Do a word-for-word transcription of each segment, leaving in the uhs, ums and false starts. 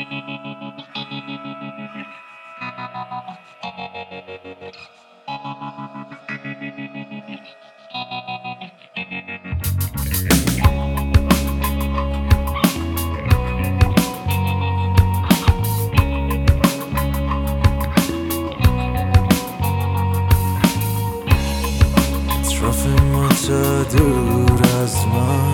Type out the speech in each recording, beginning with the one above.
اطراف ما تا دور از ما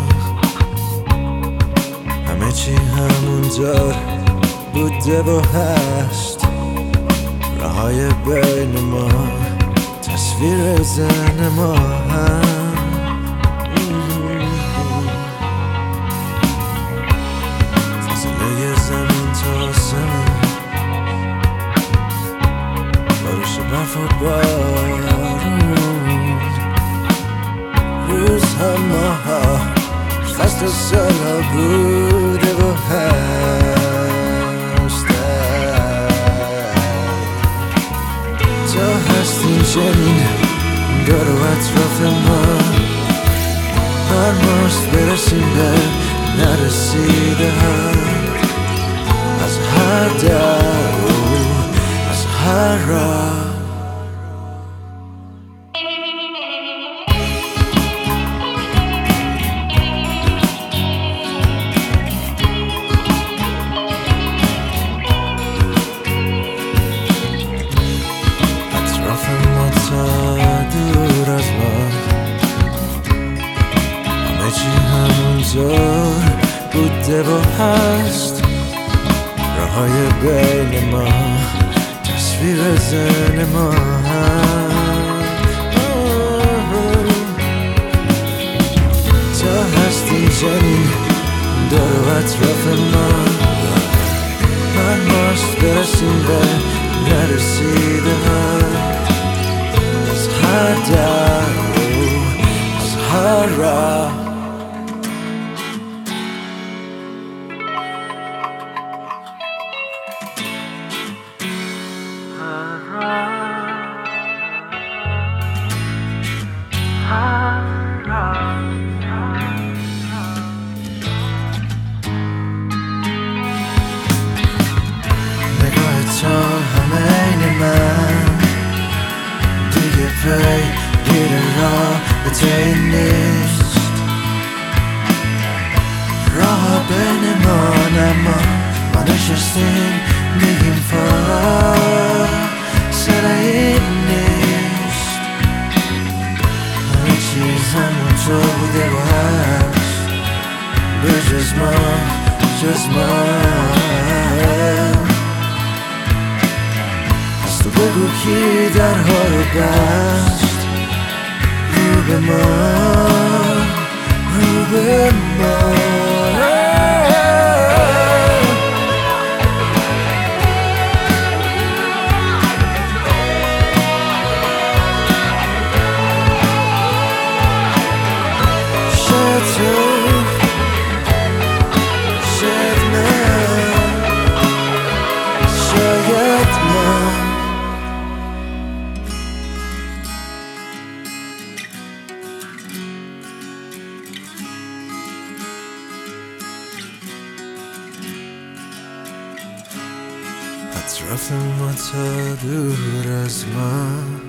همه چی همونطور بوده و هست، راهای بین ما تصویر زن ما هم فاصله زمین تا آسمون، بارش برف و بارون، روزها ماها فصل سالها بوده و هست. تا هستیم چنین دور و اطراف ما، هر ماست برسیم به نرسیده ها، از هر در و از هر راه. دور از ما همه چی همونطور بوده و هست، راهای بین ما تصویر زن ما تا هستیم چنین دور و اطراف ما، هر ماست برسیم به نرسیده ها، هر در و از هر راه. نگاه تو همه این من دیگه پیگیر رابطه نیست، راه بین ما اما ما نشستیم میگیم فاصله این نیست، همه چیز همونطور بوده و هست، به جز ما جز ما. از تو بگو کی درها رو بست، رو به ما رو به ما. شاید تو شاید من شاید من اطراف ما تا دور از ما